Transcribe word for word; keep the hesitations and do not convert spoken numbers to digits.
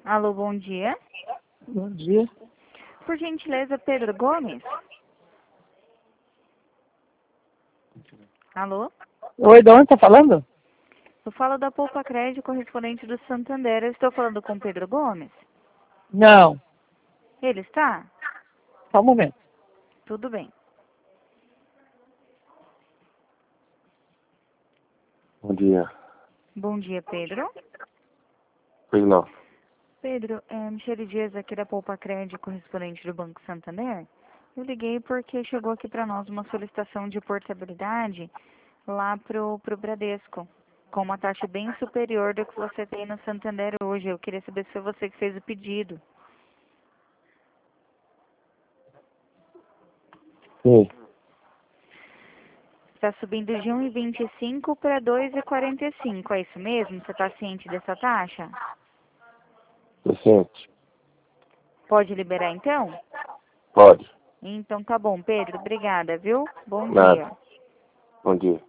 Alô, bom dia. Bom dia. Por gentileza, Pedro Gomes? Alô? Oi, de onde tá falando? Eu falo da Poupa Crédito, correspondente do Santander. Eu estou falando com Pedro Gomes? Não, Ele está? só um momento. Tudo bem. Bom dia. Bom dia, Pedro. Pois não. Pedro, é Michele Dias aqui da Poupa Crédito, correspondente do Banco Santander. Eu liguei porque chegou aqui para nós uma solicitação de portabilidade lá pro, pro Bradesco, com uma taxa bem superior do que você tem no Santander hoje. Eu queria saber se foi você que fez o pedido. Sim. Está subindo de um vírgula vinte e cinco para dois vírgula quarenta e cinco, é isso mesmo? Você está ciente dessa taxa? Tô ciente. Pode liberar então? Pode. Então tá bom, Pedro. Obrigada, viu? Bom Nada. dia. Bom dia.